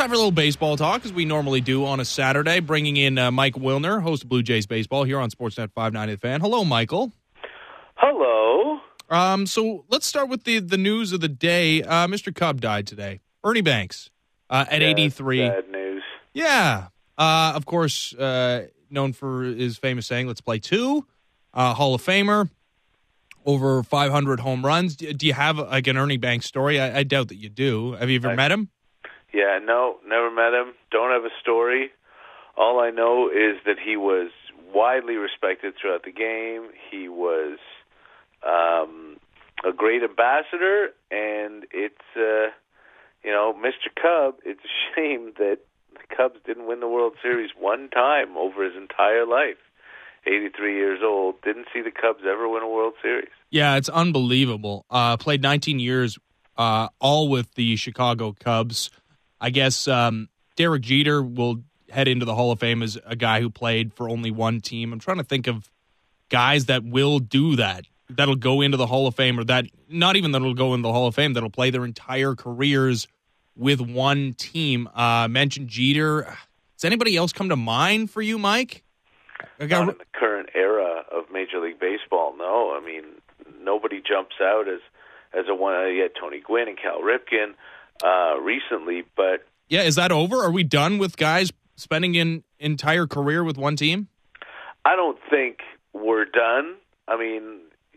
Time for a little baseball talk, as we normally do on a Saturday, bringing in Mike Wilner, host of Blue Jays Baseball, here on Sportsnet 590 The Fan. Hello, Michael. Hello. So let's start with the news of the day. Mr. Cub died today. Ernie Banks at 83. Bad news. Yeah. Of course, known for his famous saying, let's play two. Hall of Famer. Over 500 home runs. Do you have like an Ernie Banks story? I doubt that you do. Have you ever met him? Yeah, no, never met him. Don't have a story. All I know is that he was widely respected throughout the game. He was a great ambassador, and it's, Mr. Cub, it's a shame that the Cubs didn't win the World Series one time over his entire life. 83 years old, didn't see the Cubs ever win a World Series. Yeah, it's unbelievable. Played 19 years, all with the Chicago Cubs. I guess Derek Jeter will head into the Hall of Fame as a guy who played for only one team. I'm trying to think of guys that will do that, that'll go into the Hall of Fame, or that not even that'll go into the Hall of Fame, that'll play their entire careers with one team. Mentioned Jeter. Does anybody else come to mind for you, Mike? Not in the current era of Major League Baseball, no. I mean, nobody jumps out as a one. You had Tony Gwynn and Cal Ripken recently, but... Yeah, is that over? Are we done with guys spending an entire career with one team? I don't think we're done. I mean,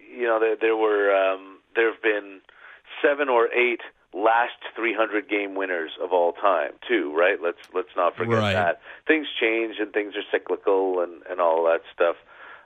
there have been 7 or 8 last 300-game winners of all time, too, right? Let's not forget that. Things change and things are cyclical and all that stuff.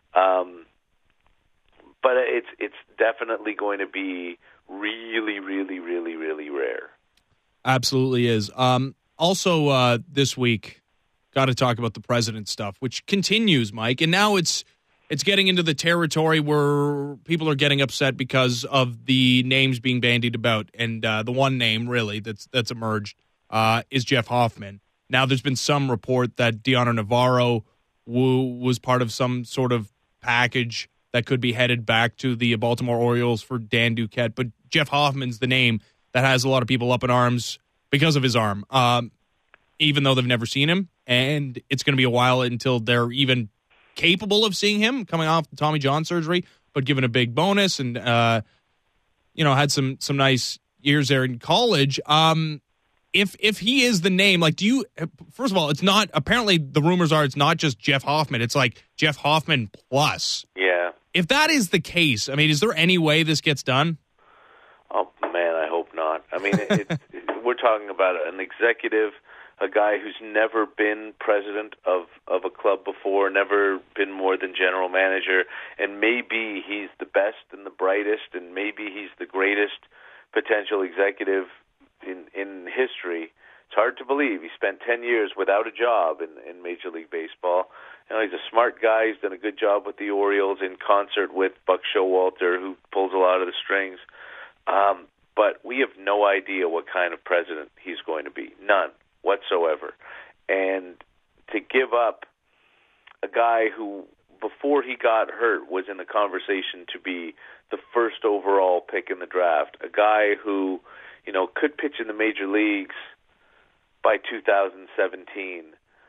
But it's definitely going to be really, really, really, really rare. Absolutely is. Also, this week, got to talk about the president stuff, which continues, Mike, and now it's getting into the territory where people are getting upset because of the names being bandied about, and the one name really that's emerged is Jeff Hoffman. Now, there's been some report that Deontay Navarro was part of some sort of package that could be headed back to the Baltimore Orioles for Dan Duquette, but Jeff Hoffman's the name that has a lot of people up in arms because of his arm, even though they've never seen him, and it's going to be a while until they're even capable of seeing him coming off the Tommy John surgery, but given a big bonus and, had some nice years there in college. If he is the name, like, first of all, it's not, apparently the rumors are it's not just Jeff Hoffman. It's like Jeff Hoffman plus. Yeah. If that is the case, I mean, is there any way this gets done? Oh, man, I hope not. I mean, we're talking about an executive, a guy who's never been president of a club before, never been more than general manager, and maybe he's the best and the brightest, and maybe he's the greatest potential executive in history. It's hard to believe. He spent 10 years without a job in Major League Baseball. He's a smart guy. He's done a good job with the Orioles in concert with Buck Showalter, who pulls a lot of the strings. But we have no idea what kind of president he's going to be. None whatsoever. And to give up a guy who, before he got hurt, was in the conversation to be the first overall pick in the draft, a guy who, could pitch in the major leagues by 2017,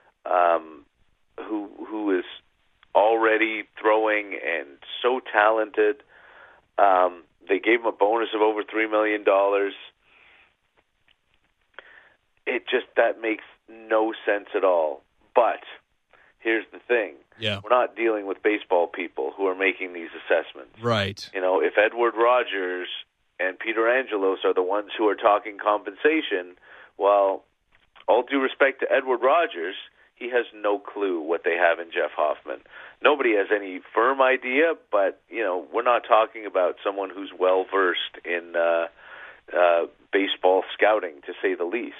who is already throwing and so talented. They gave him a bonus of over $3 million. That makes no sense at all. But here's the thing. Yeah. We're not dealing with baseball people who are making these assessments. Right. If Edward Rogers and Peter Angelos are the ones who are talking compensation, well, all due respect to Edward Rogers, he has no clue what they have in Jeff Hoffman. Nobody has any firm idea, but, we're not talking about someone who's well-versed in baseball scouting, to say the least.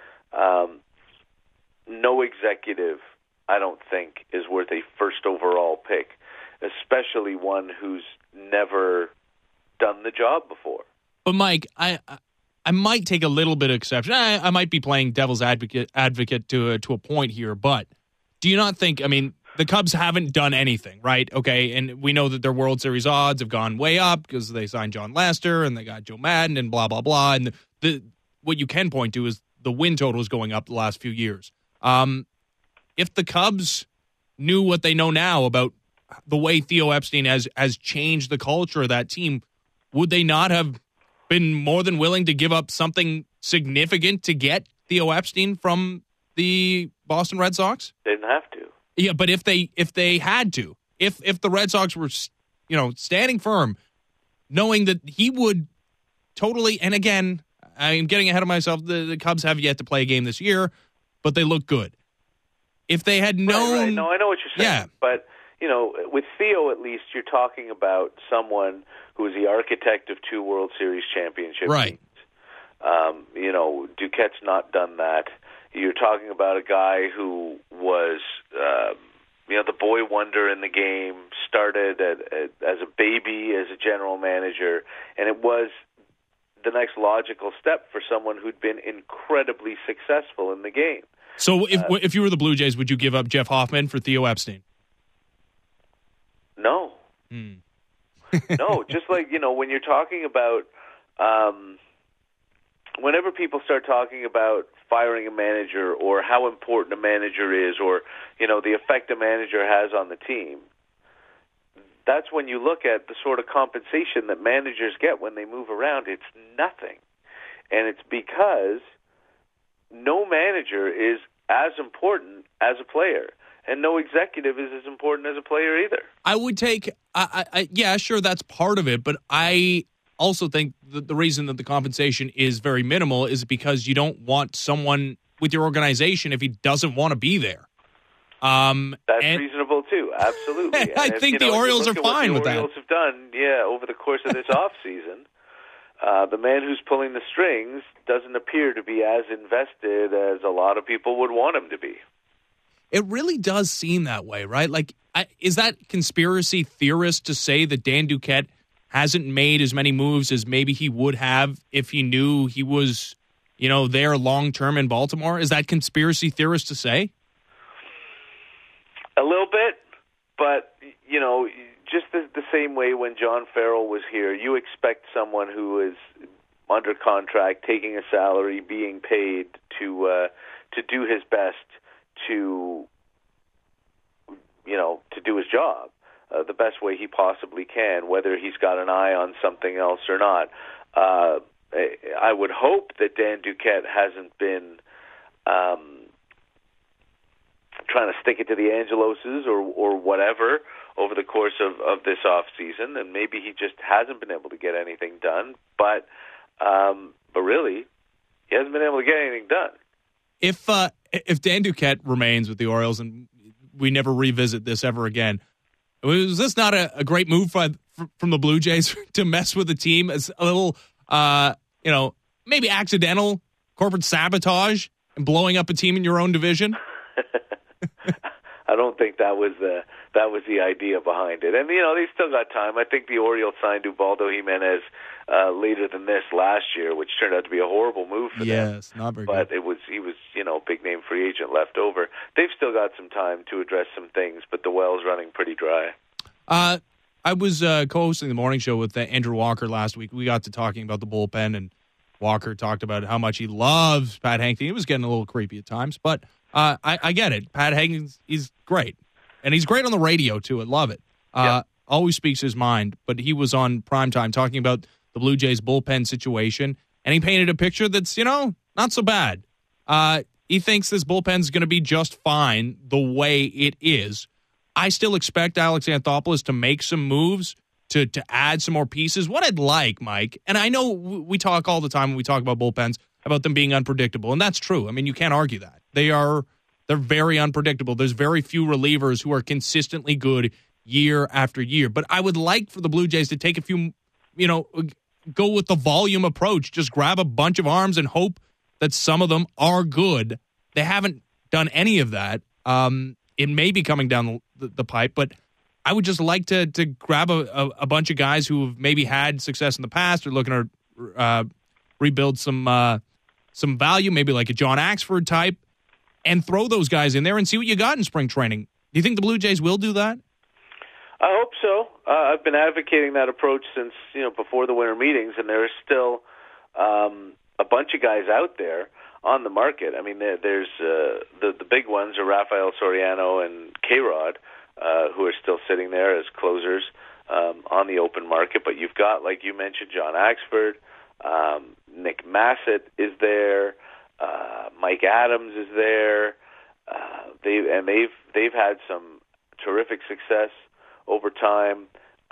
No executive, I don't think, is worth a first overall pick, especially one who's never done the job before. But, Mike, I might take a little bit of exception. I might be playing devil's advocate to a point here, but do you not think, the Cubs haven't done anything, right? Okay, and we know that their World Series odds have gone way up because they signed John Lester and they got Joe Madden and blah, blah, blah. And what you can point to is the win total is going up the last few years. If the Cubs knew what they know now about the way Theo Epstein has changed the culture of that team, would they not have been more than willing to give up something significant to get Theo Epstein from the Boston Red Sox? They didn't have to. Yeah, but if they had to, if the Red Sox were, standing firm, knowing that he would totally, and again, I'm getting ahead of myself. The Cubs have yet to play a game this year, but they look good. If they had known, right. No, I know what you're saying. Yeah. But with Theo, at least you're talking about someone who is the architect of 2 World Series championship right? teams. Duquette's not done that. You're talking about a guy who was, the boy wonder in the game, started as a baby, as a general manager, and it was the next logical step for someone who'd been incredibly successful in the game. So if you were the Blue Jays, would you give up Jeff Hoffman for Theo Epstein? No. No, just like, when you're talking about, whenever people start talking about firing a manager or how important a manager is or, the effect a manager has on the team, that's when you look at the sort of compensation that managers get when they move around. It's nothing. And it's because no manager is as important as a player, and no executive is as important as a player either. I would take, yeah, sure, that's part of it, but I also think that the reason that the compensation is very minimal is because you don't want someone with your organization if he doesn't want to be there. That's reasonable too, absolutely. I think the Orioles are fine with that. The Orioles have done, over the course of this offseason. The man who's pulling the strings doesn't appear to be as invested as a lot of people would want him to be. It really does seem that way, right? Like, is that conspiracy theorist to say that Dan Duquette hasn't made as many moves as maybe he would have if he knew he was, there long-term in Baltimore? Is that conspiracy theorist to say? A little bit, but, just the same way when John Farrell was here, you expect someone who is under contract, taking a salary, being paid to do his best to do his job the best way he possibly can, whether he's got an eye on something else or not. I would hope that Dan Duquette hasn't been trying to stick it to the Angeloses or whatever over the course of this off season, and maybe he just hasn't been able to get anything done. But really, he hasn't been able to get anything done. If Dan Duquette remains with the Orioles and we never revisit this ever again, was this not a great move from the Blue Jays to mess with the team as a little, maybe accidental corporate sabotage and blowing up a team in your own division? I don't think that was the idea behind it. And, they still got time. I think the Orioles signed Ubaldo Jimenez later than this last year, which turned out to be a horrible move for them. Yes, not very good. But he was, big name free agent left over. They've still got some time to address some things, but the well's running pretty dry. I was co-hosting the morning show with Andrew Walker last week. We got to talking about the bullpen, and Walker talked about how much he loves Pat Hentges. It was getting a little creepy at times, but I get it. Pat Hentges, he's great. And he's great on the radio, too. I love it. Always speaks his mind. But he was on primetime talking about the Blue Jays bullpen situation, and he painted a picture that's, not so bad. He thinks this bullpen's going to be just fine the way it is. I still expect Alex Anthopoulos to make some moves to add some more pieces. What I'd like, Mike, and I know we talk all the time when we talk about bullpens about them being unpredictable, and that's true. I mean, you can't argue that. They're very unpredictable. There's very few relievers who are consistently good year after year. But I would like for the Blue Jays to take a few, go with the volume approach. Just grab a bunch of arms and hope that some of them are good. They haven't done any of that. It may be coming down the pipe, but I would just like to grab a bunch of guys who have maybe had success in the past or looking to rebuild some value, maybe like a John Axford type, and throw those guys in there and see what you got in spring training. Do you think the Blue Jays will do that? I hope so. I've been advocating that approach since before the winter meetings, and there are still a bunch of guys out there. on the market. I mean, there's the big ones are Rafael Soriano and K-Rod, who are still sitting there as closers on the open market. But you've got, like you mentioned, John Axford, Nick Massett is there, Mike Adams is there. They've had some terrific success over time.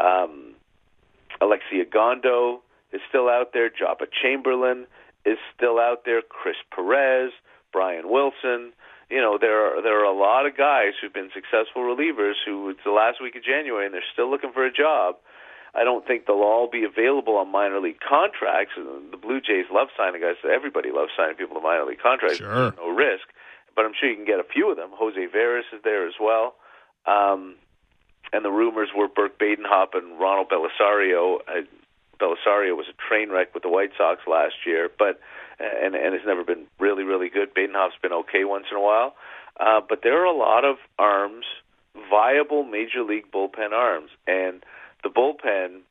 Alexia Gondo is still out there. Jabba Chamberlain is still out there. Chris Perez, Brian Wilson. There are a lot of guys who've been successful relievers who it's the last week of January and they're still looking for a job. I don't think they'll all be available on minor league contracts. The Blue Jays love signing guys. Everybody loves signing people to minor league contracts. Sure. No risk. But I'm sure you can get a few of them. Jose Veras is there as well. And the rumors were Burke Badenhop and Ronald Belisario. Belisario was a train wreck with the White Sox last year, but and has never been really, really good. Badenhop's been okay once in a while. But there are a lot of arms, viable major league bullpen arms. And the bullpen,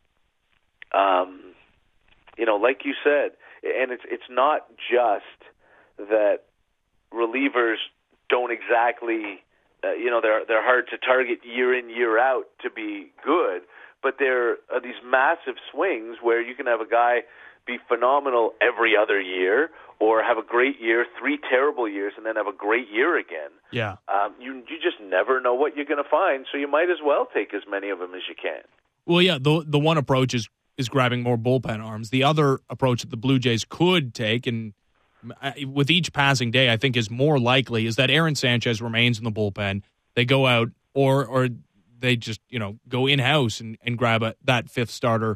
like you said, and it's not just that relievers don't exactly, they're hard to target year in, year out to be good, but there are these massive swings where you can have a guy be phenomenal every other year or have a great year, 3 terrible years, and then have a great year again. Yeah. You just never know what you're going to find, so you might as well take as many of them as you can. Well, yeah, the one approach is grabbing more bullpen arms. The other approach that the Blue Jays could take, and with each passing day, I think is more likely, is that Aaron Sanchez remains in the bullpen. They go out, or they just go in house and grab that fifth starter,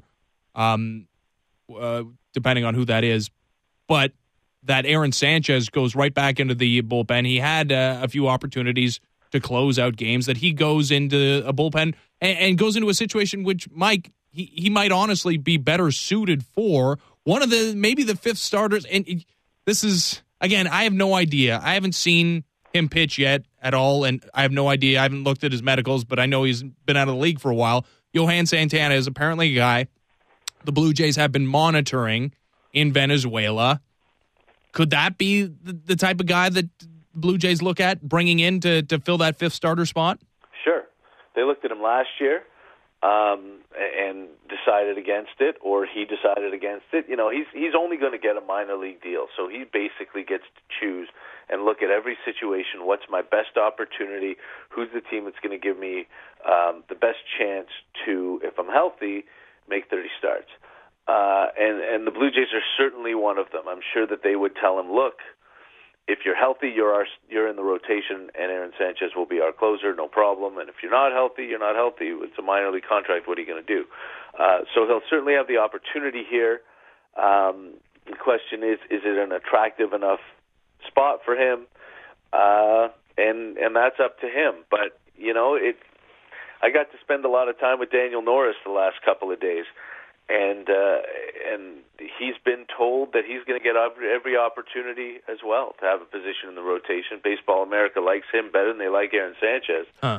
depending on who that is. But that Aaron Sanchez goes right back into the bullpen. He had a few opportunities to close out games. That he goes into a bullpen and goes into a situation which Mike he might honestly be better suited for one of maybe the fifth starters. And this is, again, I have no idea. I haven't seen him pitch yet at all, and I have no idea. I haven't looked at his medicals, but I know he's been out of the league for a while. Johan Santana is apparently a guy the Blue Jays have been monitoring in Venezuela. Could that be the type of guy that Blue Jays look at bringing in to fill that fifth starter spot? Sure. They looked at him last year and decided against it, or he decided against it. He's only going to get a minor league deal, so he basically gets to choose and look at every situation. What's my best opportunity? Who's the team that's going to give me the best chance to, if I'm healthy, make 30 starts? And the Blue Jays are certainly one of them. I'm sure that they would tell him, look, if you're healthy, you're in the rotation, and Aaron Sanchez will be our closer, no problem. And if you're not healthy, you're not healthy. It's a minor league contract. What are you going to do? So he'll certainly have the opportunity here. The question is it an attractive enough spot for him? And that's up to him. But I got to spend a lot of time with Daniel Norris the last couple of days. And he's been told that he's going to get every opportunity as well to have a position in the rotation. Baseball America likes him better than they like Aaron Sanchez. Huh.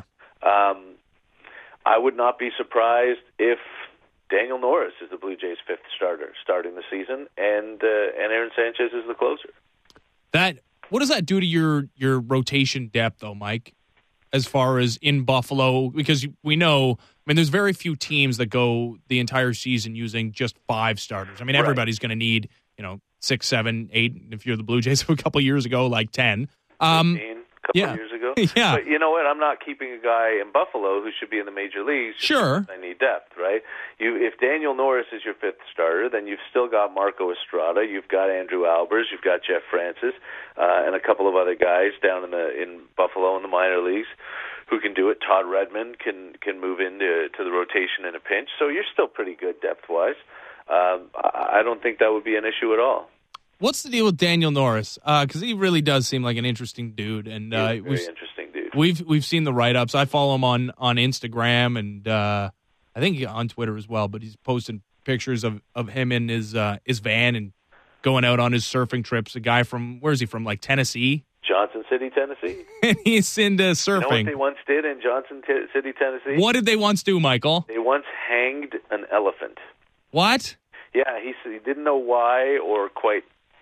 I would not be surprised if Daniel Norris is the Blue Jays' fifth starter starting the season, and Aaron Sanchez is the closer. What does that do to your rotation depth, though, Mike? As far as in Buffalo, because we know, there's very few teams that go the entire season using just 5 starters. Everybody's going to need, 6, 7, 8. If you're the Blue Jays a couple years ago, like 10. 15, years ago. Yeah. But you know what? I'm not keeping a guy in Buffalo who should be in the major leagues. Sure. I need depth, right? If Daniel Norris is your fifth starter, then you've still got Marco Estrada, you've got Andrew Albers, you've got Jeff Francis, and a couple of other guys down in Buffalo in the minor leagues who can do it. Todd Redmond can move into the rotation in a pinch. So you're still pretty good depth-wise. I don't think that would be an issue at all. What's the deal with Daniel Norris? Because he really does seem like an interesting dude, and he's a very interesting dude. We've seen the write-ups. I follow him on Instagram and I think on Twitter as well. But he's posting pictures of him in his van and going out on his surfing trips. A guy from, where is he from? Like Tennessee, Johnson City, Tennessee. And he's into surfing. You know what they once did in Johnson City, Tennessee? What did they once do, Michael? They once hanged an elephant. What? Yeah, he said he didn't know why or quite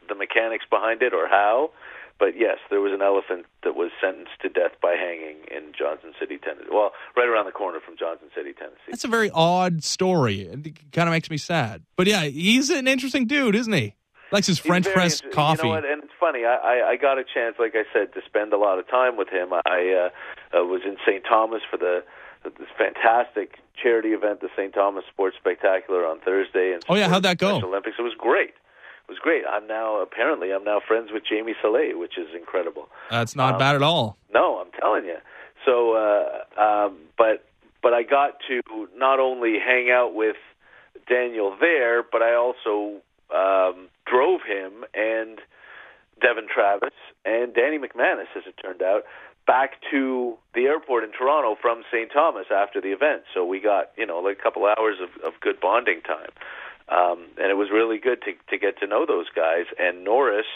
the mechanics behind it or how, but yes, there was an elephant that was sentenced to death by hanging in Johnson City, Tennessee. Well, right around the corner from Johnson City, Tennessee. That's a very odd story. It kind of makes me sad. But yeah, he's an interesting dude, isn't he? Likes his French press coffee. You know what? And it's funny. I got a chance, like I said, to spend a lot of time with him. I was in St. Thomas for this fantastic charity event, the St. Thomas Sports Spectacular on Thursday. And how'd that go? Special Olympics. It was great. It was great. I'm now friends with Jamie Saleh, which is incredible. That's not bad at all. No, I'm telling you. So, but I got to not only hang out with Daniel there, but I also drove him and Devin Travis and Danny McManus, as it turned out, back to the airport in Toronto from St. Thomas after the event. So we got, like a couple hours of good bonding time. And it was really good to get to know those guys. And Norris,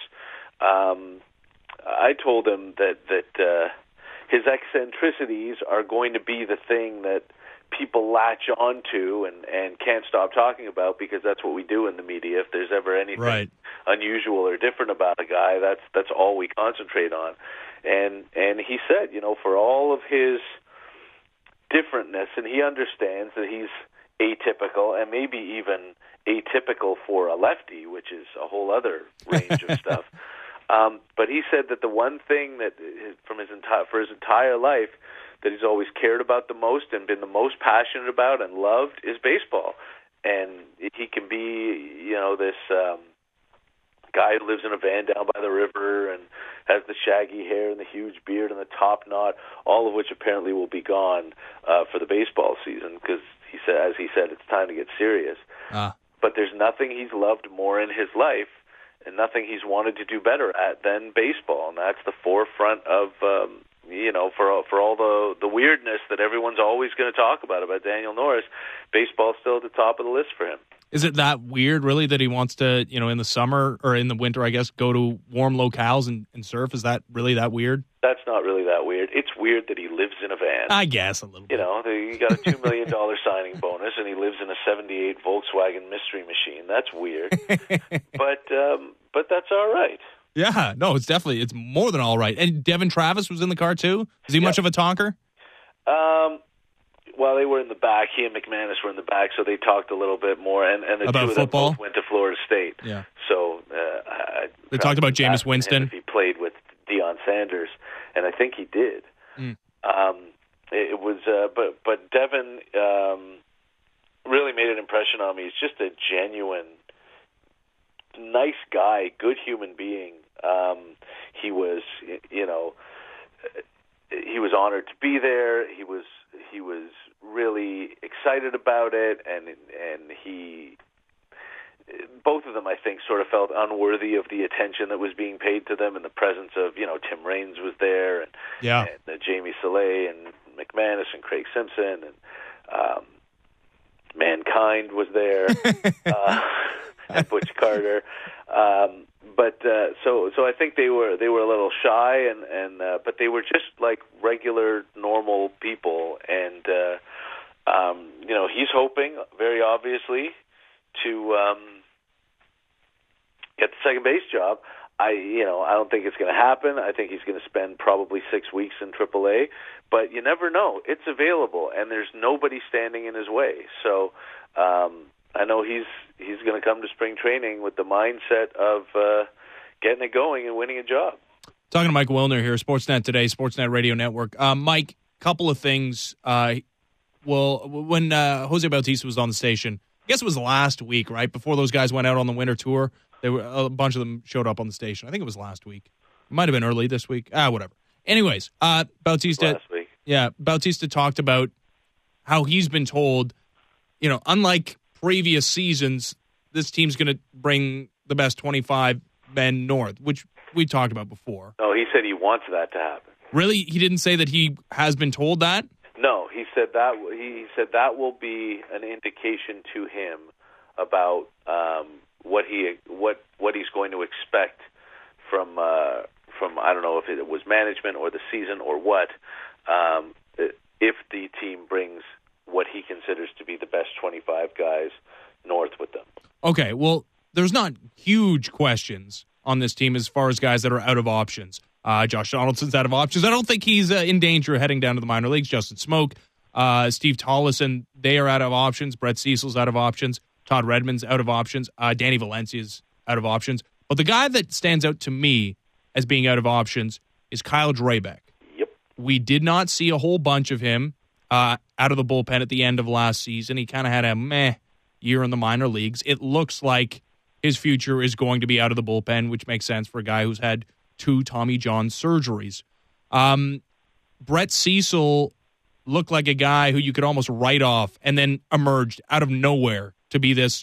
I told him that his eccentricities are going to be the thing that people latch onto and can't stop talking about, because that's what we do in the media. If there's ever anything unusual or different about a guy, that's all we concentrate on. And he said, for all of his differentness, and he understands that he's atypical and maybe even atypical for a lefty, which is a whole other range of stuff. But he said that the one thing that for his entire life that he's always cared about the most and been the most passionate about and loved is baseball. And he can be, this guy who lives in a van down by the river and has the shaggy hair and the huge beard and the top knot, all of which apparently will be gone for the baseball season, because as he said, it's time to get serious. But there's nothing he's loved more in his life and nothing he's wanted to do better at than baseball, and that's the forefront of for all the weirdness that everyone's always going to talk about Daniel Norris. Baseball's still at the top of the list for him. Is it that weird, really, that he wants to, in the summer or in the winter, I guess, go to warm locales and surf? Is that really that weird? That's not really that weird. It's weird that he lives in a van. I guess a little bit. He got a $2 million signing bonus, and he lives in a '78 Volkswagen Mystery Machine. That's weird, but that's all right. Yeah, no, it's more than all right. And Devin Travis was in the car too. Is he much of a talker? Well, they were in the back. He and McManus were in the back, so they talked a little bit more. And the about two of football? them both went to Florida State. Yeah. So they talked about Jameis Winston. If he played with Deion Sanders, and I think he did. It was, but Devin really made an impression on me. He's just a genuine, nice guy, good human being. He was, he was honored to be there. He was really excited about it, and he, both of them, I think, sort of felt unworthy of the attention that was being paid to them in the presence of, Tim Raines was there, and Jamie Saleh and McManus and Craig Simpson, and Mankind was there, and Butch Carter. So I think they were a little shy, but they were just like regular, normal people, and he's hoping, very obviously, to get the second base job. I don't think it's going to happen. I think he's going to spend probably 6 weeks in AAA, but you never know. It's available, and there's nobody standing in his way. So I know he's going to come to spring training with the mindset of getting it going and winning a job. Talking to Mike Wilner here, Sportsnet Today, Sportsnet Radio Network. Mike, couple of things. When Jose Bautista was on the station, I guess it was last week, right? Before those guys went out on the winter tour, a bunch of them showed up on the station. I think it was last week. It might have been early this week. Whatever. Anyways, Bautista. Last week. Yeah, Bautista talked about how he's been told, unlike previous seasons, this team's going to bring the best 25 men north, which we talked about before. No, he said he wants that to happen. Really? He didn't say that he has been told that? No, he said that will be an indication to him about what he's going to expect from I don't know if it was management or the season or what, if the team brings what he considers to be the best 25 guys north with them. Okay, well, there's not huge questions on this team as far as guys that are out of options. Josh Donaldson's out of options. I don't think he's in danger of heading down to the minor leagues. Justin Smoke, Steve Tollefson, they are out of options. Brett Cecil's out of options. Todd Redmond's out of options. Danny Valencia's out of options. But the guy that stands out to me as being out of options is Kyle Drabek. Yep. We did not see a whole bunch of him out of the bullpen at the end of last season. He kind of had a meh year in the minor leagues. It looks like his future is going to be out of the bullpen, which makes sense for a guy who's had 2 Tommy John surgeries. Brett Cecil looked like a guy who you could almost write off and then emerged out of nowhere to be this,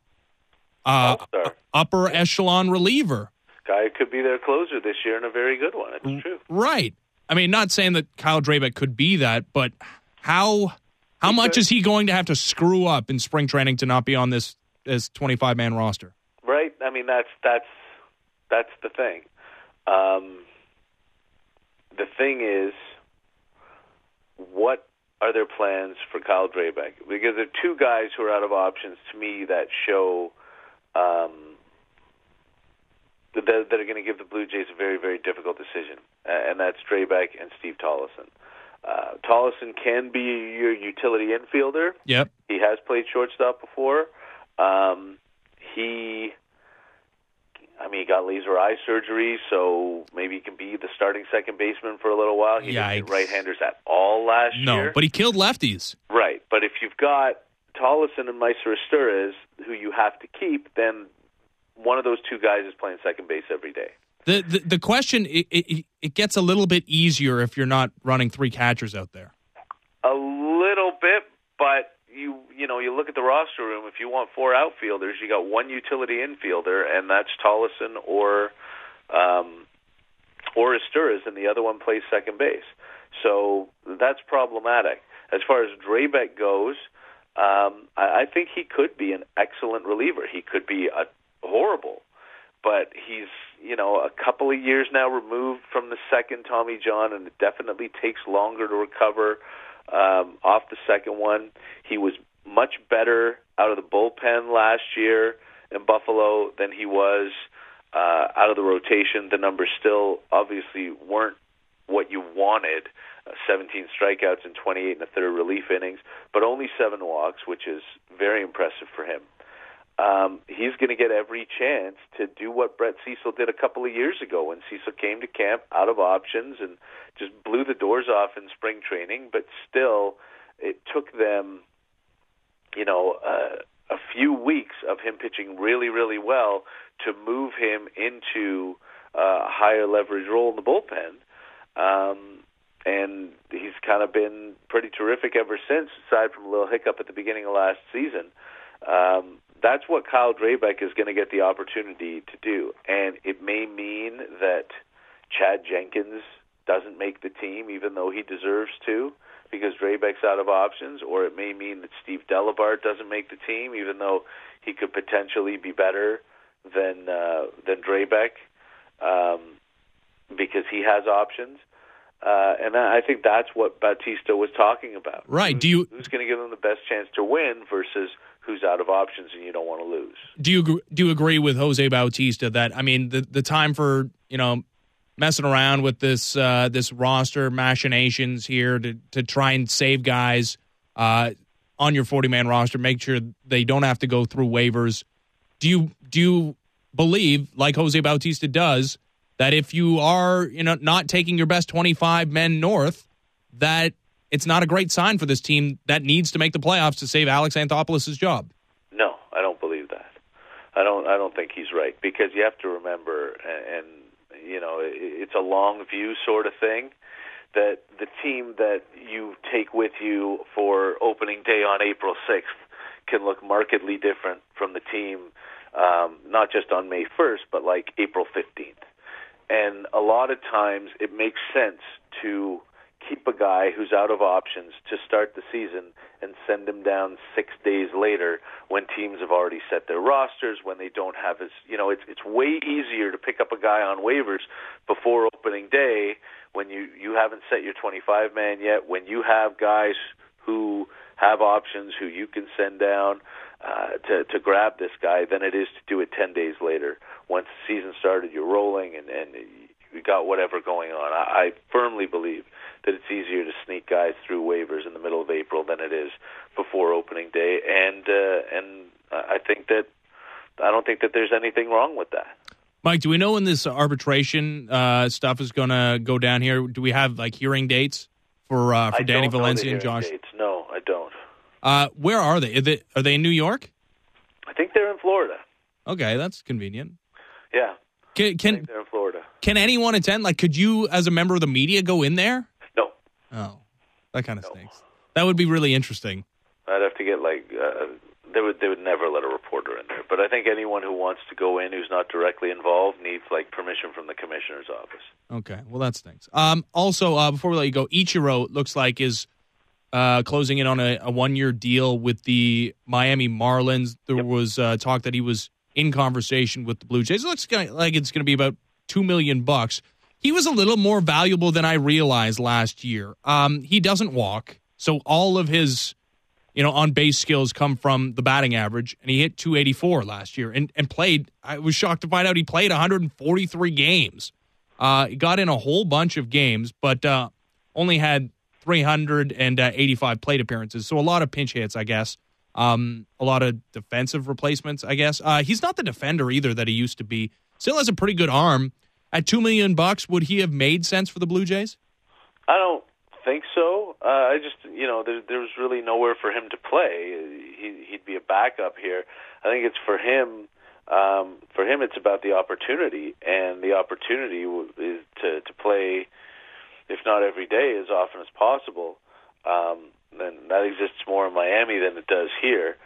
upper echelon reliever. Guy could be their closer this year and a very good one. It's true. Right. I mean, not saying that Kyle Drabek could be that, but how much is he going to have to screw up in spring training to not be on this 25-man roster? Right. I mean, that's the thing. The thing is, what are their plans for Kyle Drabek? Because there are 2 guys who are out of options to me that show that are going to give the Blue Jays a very, very difficult decision, and that's Drabek and Steve Tollefson. Tollefson can be your utility infielder. Yep. He has played shortstop before. He got laser eye surgery, so maybe he can be the starting second baseman for a little while. He didn't hit right-handers at all last year. No, but he killed lefties. Right, but if you've got Tollefson and Meister Asturias, who you have to keep, then one of those 2 guys is playing second base every day. The question, it gets a little bit easier if you're not running 3 catchers out there. A little bit, but you look at the roster room. If you want 4 outfielders, you got 1 utility infielder, and that's Tollefson or Asturias, and the other one plays second base. So that's problematic. As far as Drabek goes, I think he could be an excellent reliever. He could be horrible, but he's a couple of years now removed from the second Tommy John, and it definitely takes longer to recover off the second one. He was much better out of the bullpen last year in Buffalo than he was out of the rotation. The numbers still obviously weren't what you wanted. 17 strikeouts in 28 and a third relief innings, but only 7 walks, which is very impressive for him. He's going to get every chance to do what Brett Cecil did a couple of years ago when Cecil came to camp out of options and just blew the doors off in spring training, but still it took them, a few weeks of him pitching really, really well to move him into a higher leverage role in the bullpen. And he's kind of been pretty terrific ever since, aside from a little hiccup at the beginning of last season. That's what Kyle Drabek is going to get the opportunity to do. And it may mean that Chad Jenkins doesn't make the team, even though he deserves to, because Drabek's out of options, or it may mean that Steve Delabart doesn't make the team, even though he could potentially be better than Drabek, because he has options. And I think that's what Bautista was talking about. Right. Who's going to give them the best chance to win versus who's out of options and you don't want to lose? Do you agree with Jose Bautista that, the time for, messing around with this roster machinations here to try and save guys on your 40-man roster, make sure they don't have to go through waivers. Do you believe, like Jose Bautista does, that if you are not taking your best 25 men north, that it's not a great sign for this team that needs to make the playoffs to save Alex Anthopoulos' job? No, I don't believe that. I don't think he's right, because you have to remember, and it's a long view sort of thing, that the team that you take with you for opening day on April 6th can look markedly different from the team, not just on May 1st, but like April 15th. And a lot of times it makes sense to keep a guy who's out of options to start the season and send him down 6 days later when teams have already set their rosters, when they don't have his, it's way easier to pick up a guy on waivers before opening day when you haven't set your 25-man yet, when you have guys who have options who you can send down. to grab this guy than it is to do it 10 days later. Once the season started, you're rolling, and you got whatever going on. I firmly believe that it's easier to sneak guys through waivers in the middle of April than it is before opening day, and I don't think that there's anything wrong with that. Mike, do we know when this arbitration stuff is going to go down here? Do we have hearing dates for Danny Valencia and Josh? Dates. No, I don't. Where are they? Are they in New York? I think they're in Florida. Okay, that's convenient. Yeah. I think they're in Florida. Can anyone attend? Could you, as a member of the media, go in there? No. Oh, that kind of stinks. That would be really interesting. I'd have to get they would never let a reporter in there. But I think anyone who wants to go in who's not directly involved needs permission from the commissioner's office. Okay, well that stinks. Also, before we let you go, Ichiro looks like is closing in on a 1-year deal with the Miami Marlins. There was talk that he was in conversation with the Blue Jays. It looks like it's going to be about $2 million. He was a little more valuable than I realized last year. He doesn't walk, so all of his on-base skills come from the batting average, and he hit .284 last year and played. I was shocked to find out he played 143 games. He got in a whole bunch of games, but only had 385 plate appearances, so a lot of pinch hits, I guess. A lot of defensive replacements, I guess. He's not the defender either that he used to be. Still has a pretty good arm. At $2 million, would he have made sense for the Blue Jays? I don't think so. I just, there was really nowhere for him to play. He'd be a backup here. I think it's for him. For him, it's about the opportunity, and the opportunity is to play, if not every day, as often as possible. And that exists more in Miami than it does here.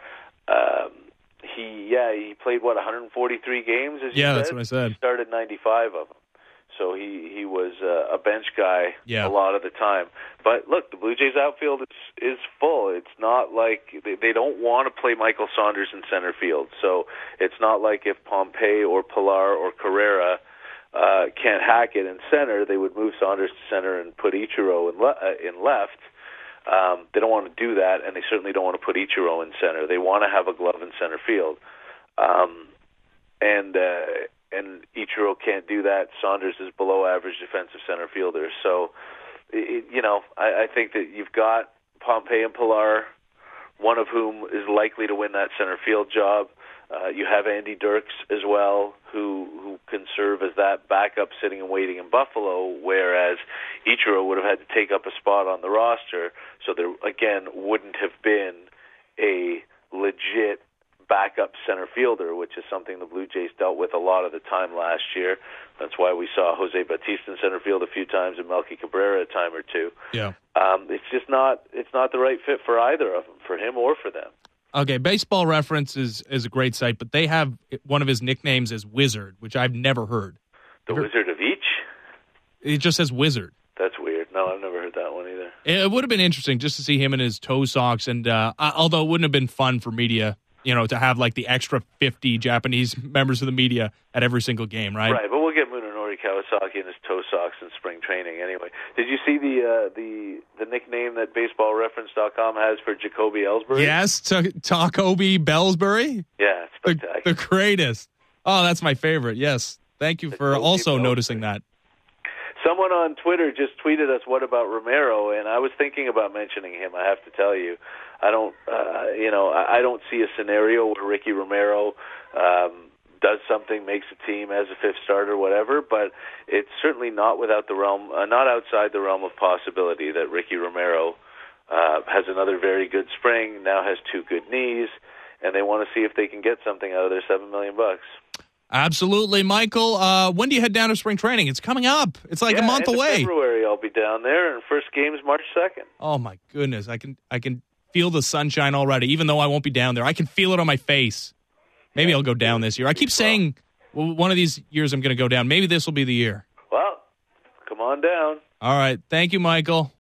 He played 143 games. As you said? That's what I said. He started 95 of them, so he was a bench guy a lot of the time. But look, the Blue Jays outfield is full. It's not like they don't want to play Michael Saunders in center field. So it's not like if Pompey or Pilar or Carrera can't hack it in center, they would move Saunders to center and put Ichiro in left. They don't want to do that, and they certainly don't want to put Ichiro in center. They want to have a glove in center field, and Ichiro can't do that. Saunders is below average defensive center fielder, so I think that you've got Pompey and Pilar, one of whom is likely to win that center field job. You have Andy Dirks as well, who can serve as that backup sitting and waiting in Buffalo, whereas Ichiro would have had to take up a spot on the roster, so there, again, wouldn't have been a legit backup center fielder, which is something the Blue Jays dealt with a lot of the time last year. That's why we saw Jose Bautista in center field a few times and Melky Cabrera a time or two. Yeah, it's not the right fit for either of them, for him or for them. Okay, Baseball Reference is a great site, but they have one of his nicknames as Wizard, which I've never heard. The Wizard of Each? It just says Wizard. That's weird. No, I've never heard that one either. It would have been interesting just to see him in his toe socks, and although it wouldn't have been fun for media, to have the extra 50 Japanese members of the media at every single game, right? Right, but we'll get Munenori Kawasaki in his toe socks in spring training anyway. Did you see the nickname that BaseballReference.com has for Jacoby Ellsbury? Yes, Jacoby Ellsbury? Yeah, it's spectacular. The greatest. Oh, that's my favorite, yes. Thank you for also noticing that. Someone on Twitter just tweeted us, "What about Romero?" And I was thinking about mentioning him. I have to tell you, I don't see a scenario where Ricky Romero does something, makes a team as a fifth starter, whatever. But it's certainly not outside the realm of possibility that Ricky Romero has another very good spring. Now has 2 good knees, and they want to see if they can get something out of their $7 million. Absolutely, Michael. When do you head down to spring training? It's coming up. It's like a month away. February, I'll be down there, and first game is March 2nd. Oh my goodness, I can feel the sunshine already. Even though I won't be down there, I can feel it on my face. Maybe I'll go down this year. I keep saying, one of these years I'm going to go down. Maybe this will be the year. Well, come on down. All right. Thank you, Michael.